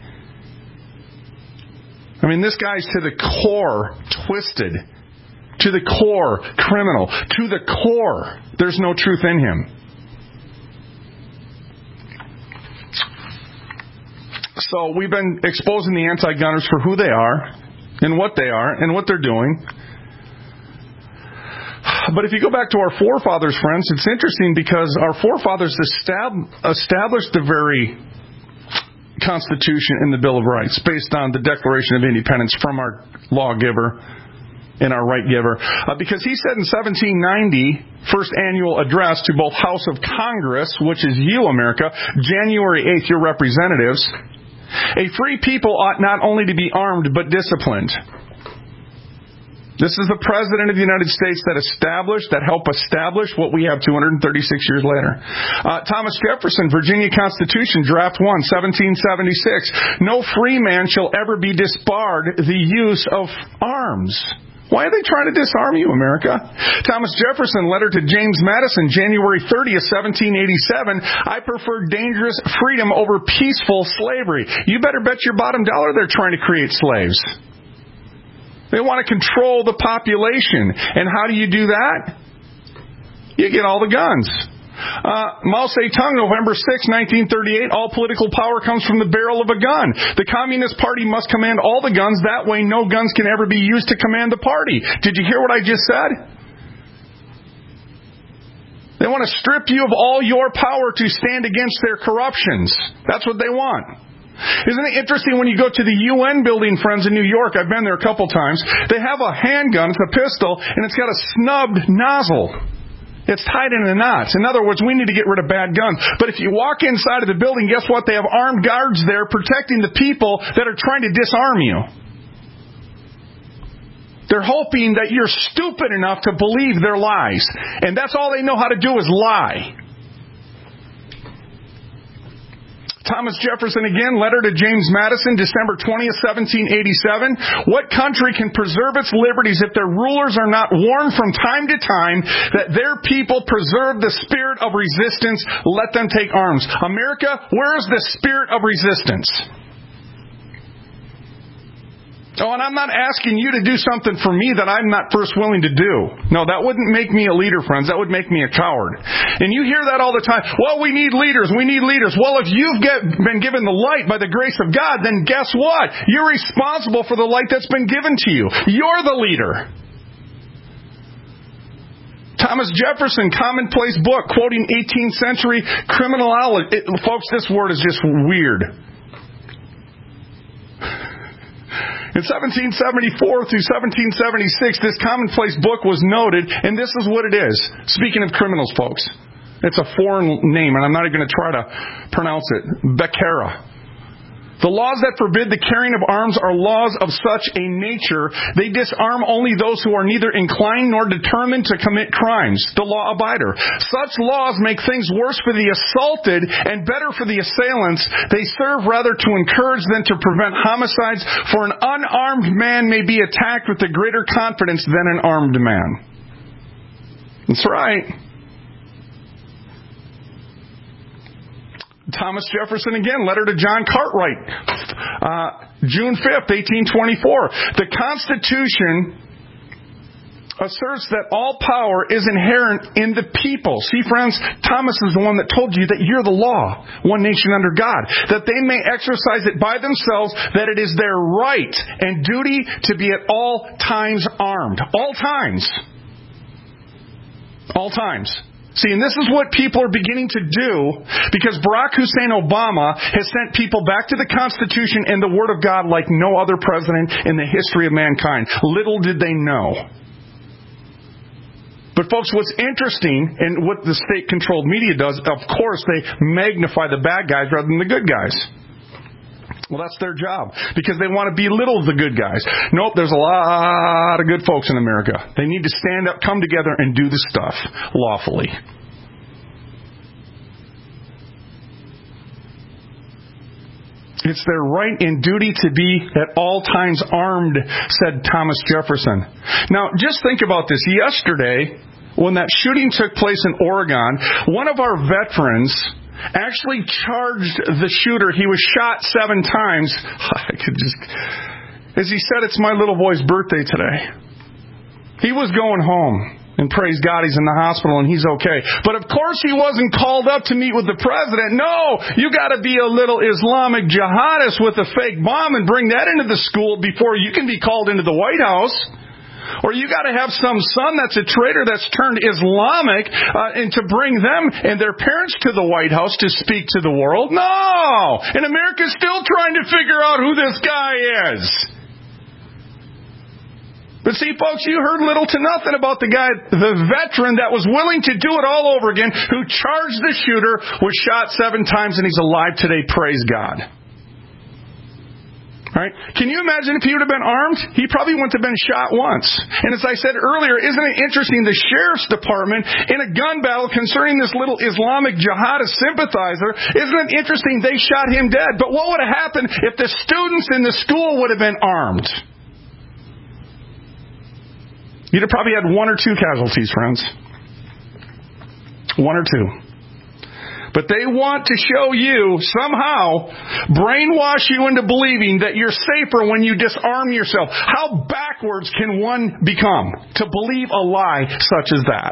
I mean, this guy's to the core twisted, to the core criminal, to the core. There's no truth in him. So we've been exposing the anti-gunners for who they are and what they are and what they're doing. But if you go back to our forefathers, friends, it's interesting because our forefathers established the very Constitution and the Bill of Rights based on the Declaration of Independence from our lawgiver and our right giver. Uh, because he said in seventeen ninety, first annual address to both House of Congress, which is you, America, January eighth, your representatives, a free people ought not only to be armed but disciplined. This is the President of the United States that established, that helped establish what we have two hundred thirty-six years later. Uh, Thomas Jefferson, Virginia Constitution, Draft one, seventeen seventy-six. No free man shall ever be disbarred the use of arms. Why are they trying to disarm you, America? Thomas Jefferson, letter to James Madison, January thirtieth, seventeen eighty-seven. I prefer dangerous freedom over peaceful slavery. You better bet your bottom dollar they're trying to create slaves. They want to control the population. And how do you do that? You get all the guns. Uh, Mao Zedong, November sixth, nineteen thirty-eight, all political power comes from the barrel of a gun. The Communist Party must command all the guns. That way no guns can ever be used to command the party. Did you hear what I just said? They want to strip you of all your power to stand against their corruptions. That's what they want. Isn't it interesting when you go to the U N building, friends, in New York? I've been there a couple times. They have a handgun, it's a pistol, and it's got a snubbed nozzle. It's tied in a knot. In other words, we need to get rid of bad guns. But if you walk inside of the building, guess what? They have armed guards there protecting the people that are trying to disarm you. They're hoping that you're stupid enough to believe their lies. And that's all they know how to do is lie. Thomas Jefferson again, letter to James Madison, December twentieth, seventeen eighty-seven. What country can preserve its liberties if their rulers are not warned from time to time that their people preserve the spirit of resistance? Let them take arms. America, where is the spirit of resistance? Oh, and I'm not asking you to do something for me that I'm not first willing to do. No, that wouldn't make me a leader, friends. That would make me a coward. And you hear that all the time. Well, we need leaders. We need leaders. Well, if you've get, been given the light by the grace of God, then guess what? You're responsible for the light that's been given to you. You're the leader. Thomas Jefferson, commonplace book, quoting eighteenth century criminology. It, folks, this word is just weird. In seventeen seventy-four through seventeen seventy-six, this commonplace book was noted, and this is what it is. Speaking of criminals, folks, it's a foreign name, and I'm not even going to try to pronounce it. Becerra. The laws that forbid the carrying of arms are laws of such a nature. They disarm only those who are neither inclined nor determined to commit crimes. The law abider. Such laws make things worse for the assaulted and better for the assailants. They serve rather to encourage than to prevent homicides, for an unarmed man may be attacked with a greater confidence than an armed man. That's right. Thomas Jefferson again, letter to John Cartwright, uh, June fifth, eighteen twenty-four. The Constitution asserts that all power is inherent in the people. See, friends, Thomas is the one that told you that you're the law, one nation under God, that they may exercise it by themselves, that it is their right and duty to be at all times armed. All times. All times. See, and this is what people are beginning to do because Barack Hussein Obama has sent people back to the Constitution and the Word of God like no other president in the history of mankind. Little did they know. But folks, what's interesting and what the state-controlled media does, of course, they magnify the bad guys rather than the good guys. Well, that's their job because they want to belittle the good guys. Nope, there's a lot of good folks in America. They need to stand up, come together, and do the stuff lawfully. It's their right and duty to be at all times armed, said Thomas Jefferson. Now, just think about this. Yesterday, when that shooting took place in Oregon, one of our veterans actually charged the shooter. He was shot seven times. I could just, as he said, it's my little boy's birthday today. He was going home, and praise God, he's in the hospital and he's okay. But of course he wasn't called up to meet with the president. No, you got to be a little Islamic jihadist with a fake bomb and bring that into the school before you can be called into the White House. Or you got to have some son that's a traitor that's turned Islamic uh, and to bring them and their parents to the White House to speak to the world. No! And America's still trying to figure out who this guy is. But see, folks, you heard little to nothing about the guy, the veteran that was willing to do it all over again, who charged the shooter, was shot seven times, and he's alive today. Praise God. Right? Can you imagine if he would have been armed? He probably wouldn't have been shot once. And as I said earlier, isn't it interesting, the sheriff's department in a gun battle concerning this little Islamic jihadist sympathizer, isn't it interesting they shot him dead? But what would have happened if the students in the school would have been armed? You'd have probably had one or two casualties, friends. One or two. But they want to show you, somehow, brainwash you into believing that you're safer when you disarm yourself. How backwards can one become to believe a lie such as that?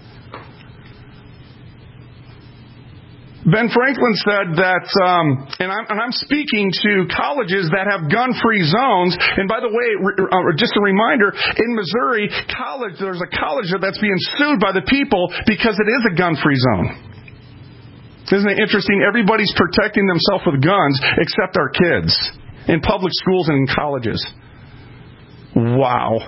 Ben Franklin said that, um, and, I'm, and I'm speaking to colleges that have gun-free zones. And by the way, uh, just a reminder, in Missouri, college there's a college that's being sued by the people because it is a gun-free zone. Isn't it interesting? Everybody's protecting themselves with guns except our kids in public schools and in colleges. Wow.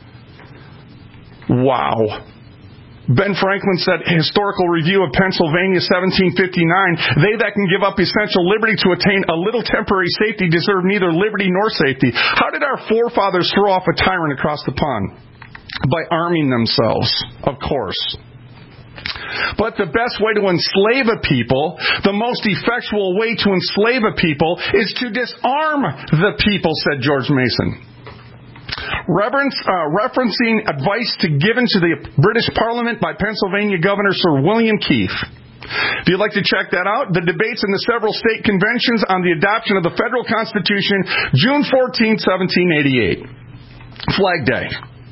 Wow. Ben Franklin said, Historical Review of Pennsylvania, seventeen fifty-nine, they that can give up essential liberty to attain a little temporary safety deserve neither liberty nor safety. How did our forefathers throw off a tyrant across the pond? By arming themselves, of course. But the best way to enslave a people, the most effectual way to enslave a people, is to disarm the people, said George Mason. Reverence, uh, referencing advice to, given to the British Parliament by Pennsylvania Governor Sir William Keith. If you'd like to check that out, the debates in the several state conventions on the adoption of the federal Constitution, June fourteenth, seventeen eighty-eight. Flag Day.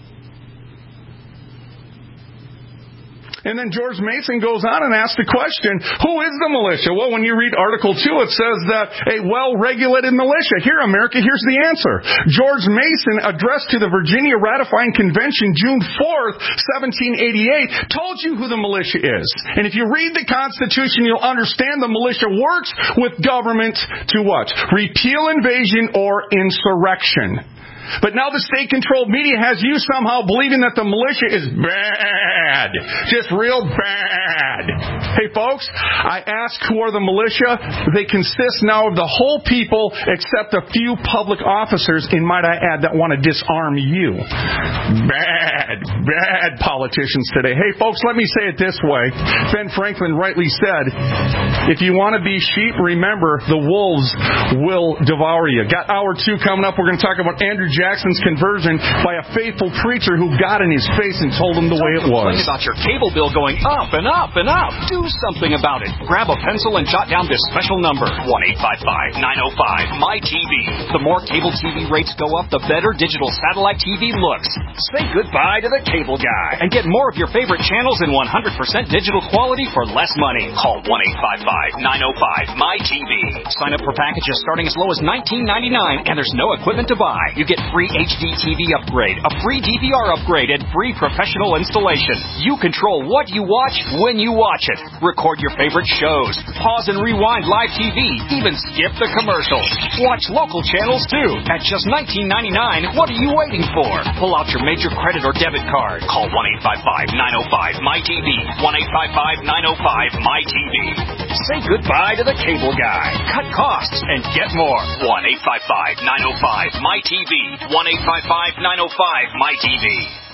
And then George Mason goes on and asks the question, who is the militia? Well, when you read Article two, it says that a well-regulated militia. Here, America, here's the answer. George Mason, addressed to the Virginia Ratifying Convention June fourth, seventeen eighty-eight, told you who the militia is. And if you read the Constitution, you'll understand the militia works with government to what? Repeal invasion or insurrection. But now the state-controlled media has you somehow believing that the militia is bad. Just real bad. Hey, folks, I ask who are the militia. They consist now of the whole people except a few public officers, and might I add, that want to disarm you. Bad, bad politicians today. Hey, folks, let me say it this way. Ben Franklin rightly said, if you want to be sheep, remember, the wolves will devour you. Got hour two coming up. We're going to talk about Andrew Jackson's conversion by a faithful preacher who got in his face and told him the way it was. Complain about your cable bill going up and up and up. Do something about it. Grab a pencil and jot down this special number, one eight five five, nine oh five, M Y T V. The more cable T V rates go up, the better digital satellite T V looks. Say goodbye to the cable guy and get more of your favorite channels in one hundred percent digital quality for less money. Call one eight five five, nine oh five, M Y T V. Sign up for packages starting as low as nineteen ninety-nine, and there's no equipment to buy. You get free H D T V upgrade, a free D V R upgrade, and free professional installation. You control what you watch when you watch it. Record your favorite shows. Pause and rewind live T V. Even skip the commercials. Watch local channels too. At just nineteen ninety-nine, what are you waiting for? Pull out your major credit or debit card. Call one eight five five, nine oh five, M Y T V. one eight five five, nine oh five, M Y T V. Say goodbye to the cable guy. Cut costs and get more. one eight five five, nine oh five, M Y T V. one eight five five, nine oh five, M Y T V.